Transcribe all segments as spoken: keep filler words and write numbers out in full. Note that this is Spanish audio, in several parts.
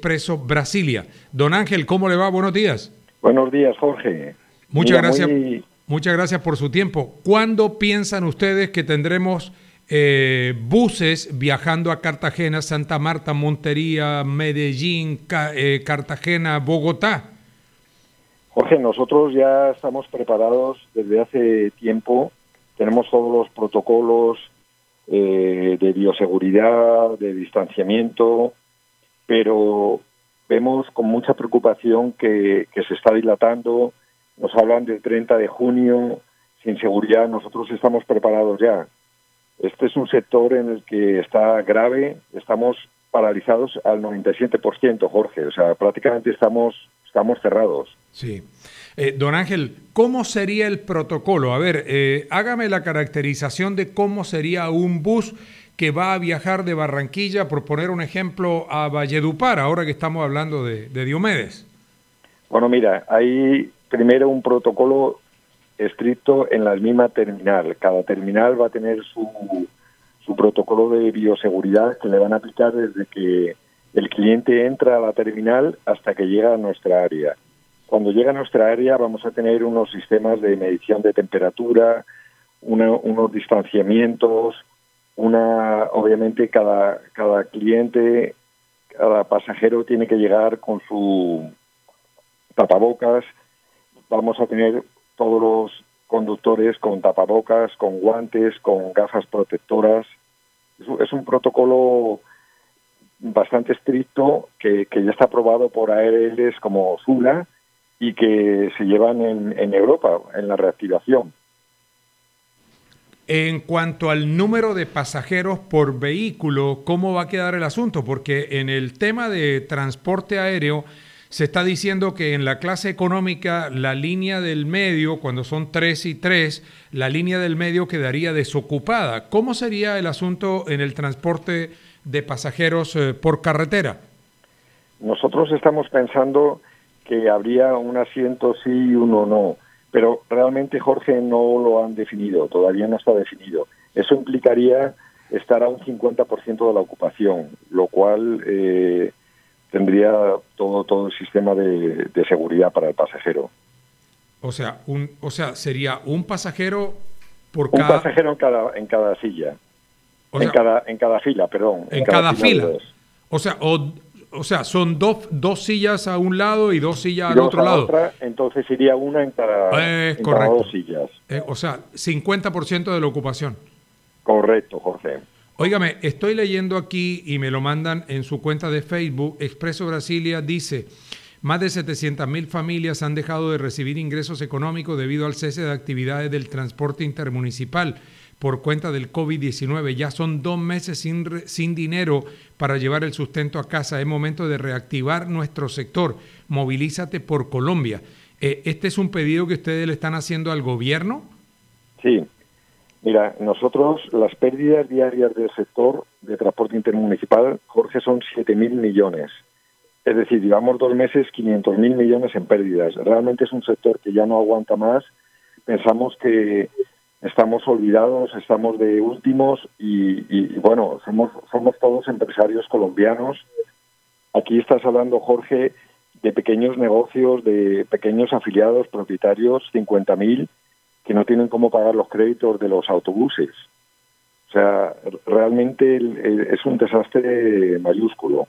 Expreso Brasilia. Don Ángel, ¿cómo le va? Buenos días. Buenos días, Jorge. Muchas Mira, gracias, muy... muchas gracias por su tiempo. ¿Cuándo piensan ustedes que tendremos eh, buses viajando a Cartagena, Santa Marta, Montería, Medellín, Ca eh, Cartagena, Bogotá? Jorge, nosotros ya estamos preparados desde hace tiempo. Tenemos todos los protocolos eh, de bioseguridad, de distanciamiento, pero vemos con mucha preocupación que, que se está dilatando. Nos hablan del treinta de junio, sin seguridad. Nosotros estamos preparados ya. Este es un sector en el que está grave. Estamos paralizados al noventa y siete por ciento, Jorge. O sea, prácticamente estamos, estamos cerrados. Sí. Eh, don Ángel, ¿cómo sería el protocolo? A ver, eh, hágame la caracterización de cómo sería un bus que va a viajar de Barranquilla, por poner un ejemplo, a Valledupar, ahora que estamos hablando de, de Diomedes. Bueno, mira, hay primero un protocolo estricto en la misma terminal. Cada terminal va a tener su, su protocolo de bioseguridad que le van a aplicar desde que el cliente entra a la terminal hasta que llega a nuestra área. Cuando llega a nuestra área vamos a tener unos sistemas de medición de temperatura, una, unos distanciamientos, una, obviamente cada, cada cliente, cada pasajero tiene que llegar con su tapabocas. Vamos a tener todos los conductores con tapabocas, con guantes, con gafas protectoras. Es, es un protocolo bastante estricto que, que ya está aprobado por A R Ls como Zula y que se llevan en, en Europa, en la reactivación. En cuanto al número de pasajeros por vehículo, ¿cómo va a quedar el asunto? Porque en el tema de transporte aéreo se está diciendo que en la clase económica la línea del medio, cuando son tres y tres, la línea del medio quedaría desocupada. ¿Cómo sería el asunto en el transporte de pasajeros eh, por carretera? Nosotros estamos pensando que habría un asiento sí y uno no, pero realmente, Jorge, no lo han definido, todavía no está definido. Eso implicaría estar a un cincuenta por ciento de la ocupación, lo cual eh, tendría todo todo el sistema de, de seguridad para el pasajero. O sea, un, o sea, sería un pasajero por un cada... Un pasajero en cada, en cada silla, o en, sea, cada, en cada fila, perdón. En, en cada, cada fila. fila. O sea, o... O sea, son dos, dos sillas a un lado y dos sillas y al dos otro a lado. Otra, entonces iría una en cada, eh, en correcto. cada dos sillas. Eh, o sea, cincuenta por ciento de la ocupación. Correcto, Jorge. Óigame, estoy leyendo aquí y me lo mandan en su cuenta de Facebook. Expreso Brasilia dice, más de setecientas mil familias han dejado de recibir ingresos económicos debido al cese de actividades del transporte intermunicipal por cuenta del COVID diecinueve. Ya son dos meses sin, sin dinero para llevar el sustento a casa. Es momento de reactivar nuestro sector. Movilízate por Colombia. Eh, ¿Este es un pedido que ustedes le están haciendo al gobierno? Sí. Mira, nosotros las pérdidas diarias del sector de transporte intermunicipal, Jorge, son siete mil millones. Es decir, llevamos dos meses, quinientos mil millones en pérdidas. Realmente es un sector que ya no aguanta más. Pensamos que estamos olvidados, estamos de últimos y, y bueno, somos, somos todos empresarios colombianos. Aquí estás hablando, Jorge, de pequeños negocios, de pequeños afiliados, propietarios, cincuenta mil, que no tienen cómo pagar los créditos de los autobuses. O sea, realmente el, el, es un desastre mayúsculo.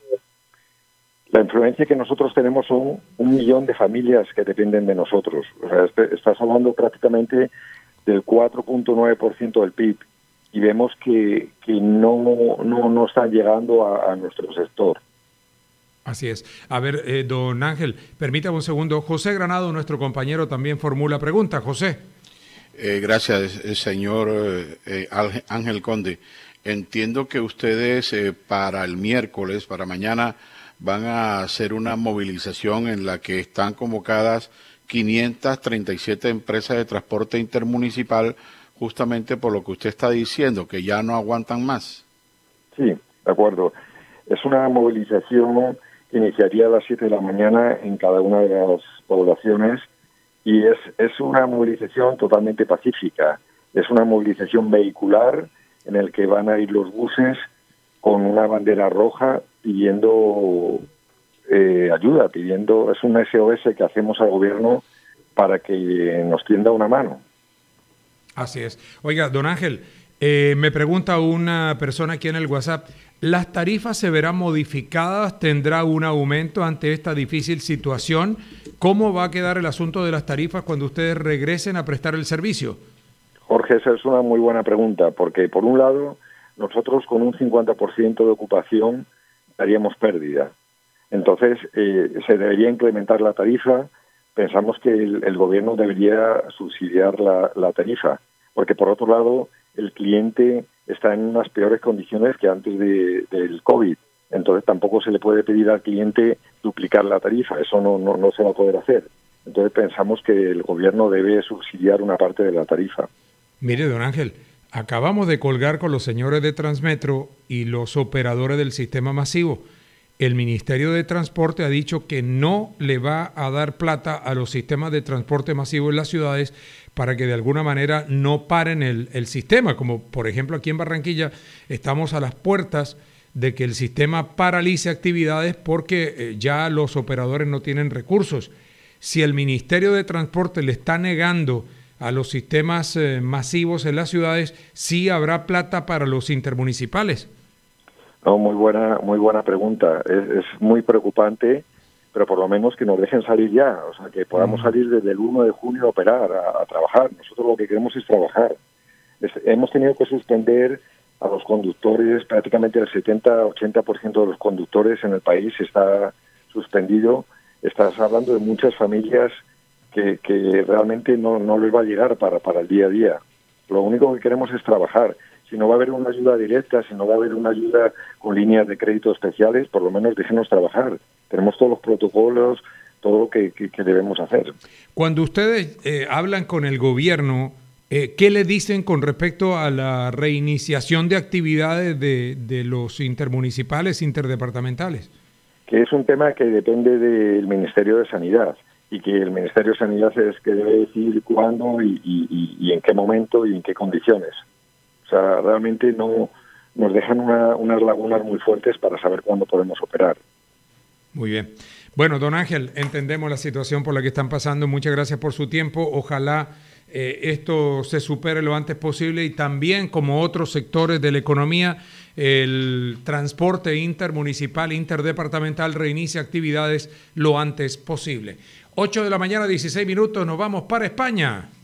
La influencia que nosotros tenemos son un millón de familias que dependen de nosotros. O sea, este, estás hablando prácticamente del cuatro punto nueve por ciento del P I B y vemos que, que no, no, no están llegando a, a nuestro sector. Así es. A ver, eh, don Ángel, permítame un segundo. José Granado, nuestro compañero, también formula pregunta. José. Eh, gracias, señor eh, Ángel Conde. Entiendo que ustedes eh, para el miércoles, para mañana, van a hacer una movilización en la que están convocadas quinientas treinta y siete empresas de transporte intermunicipal, justamente por lo que usted está diciendo, que ya no aguantan más. Sí, de acuerdo. Es una movilización que iniciaría a las siete de la mañana en cada una de las poblaciones y es, es una movilización totalmente pacífica. Es una movilización vehicular en el que van a ir los buses con una bandera roja pidiendo eh, ayuda, pidiendo, es un S O S que hacemos al gobierno para que nos tienda una mano. Así es. Oiga, don Ángel, eh, me pregunta una persona aquí en el WhatsApp, ¿las tarifas se verán modificadas? ¿Tendrá un aumento ante esta difícil situación? ¿Cómo va a quedar el asunto de las tarifas cuando ustedes regresen a prestar el servicio? Jorge, esa es una muy buena pregunta, porque por un lado, nosotros con un cincuenta por ciento de ocupación daríamos pérdida. Entonces, eh, se debería incrementar la tarifa. Pensamos que el, el gobierno debería subsidiar la, la tarifa, porque por otro lado, el cliente está en unas peores condiciones que antes de, del COVID. Entonces, tampoco se le puede pedir al cliente duplicar la tarifa. Eso no, no, no se va a poder hacer. Entonces, pensamos que el gobierno debe subsidiar una parte de la tarifa. Mire, don Ángel, acabamos de colgar con los señores de Transmetro y los operadores del sistema masivo. El Ministerio de Transporte ha dicho que no le va a dar plata a los sistemas de transporte masivo en las ciudades para que de alguna manera no paren el, el sistema. Como por ejemplo aquí en Barranquilla estamos a las puertas de que el sistema paralice actividades porque eh, ya los operadores no tienen recursos. Si el Ministerio de Transporte le está negando a los sistemas eh, masivos en las ciudades, sí habrá plata para los intermunicipales. No, muy buena, muy buena pregunta. Es, es muy preocupante, pero por lo menos que nos dejen salir ya, o sea, que podamos mm. salir desde el uno de junio a operar, a, a trabajar. Nosotros lo que queremos es trabajar. Es, hemos tenido que suspender a los conductores, prácticamente el setenta a ochenta por ciento de los conductores en el país está suspendido. Estás hablando de muchas familias que, que realmente no, no les va a llegar para, para el día a día. Lo único que queremos es trabajar. Si no va a haber una ayuda directa, si no va a haber una ayuda con líneas de crédito especiales, por lo menos déjenos trabajar. Tenemos todos los protocolos, todo lo que, que, que debemos hacer. Cuando ustedes eh, hablan con el gobierno, eh, ¿qué le dicen con respecto a la reiniciación de actividades de, de los intermunicipales, interdepartamentales? Que es un tema que depende del Ministerio de Sanidad y que el Ministerio de Sanidad es que debe decir cuándo y, y, y en qué momento y en qué condiciones. O sea, realmente no nos dejan una, unas lagunas muy fuertes para saber cuándo podemos operar. Muy bien. Bueno, don Ángel, entendemos la situación por la que están pasando. Muchas gracias por su tiempo. Ojalá eh, esto se supere lo antes posible y también, como otros sectores de la economía, el transporte intermunicipal, interdepartamental reinicie actividades lo antes posible. ocho de la mañana, dieciséis minutos, nos vamos para España.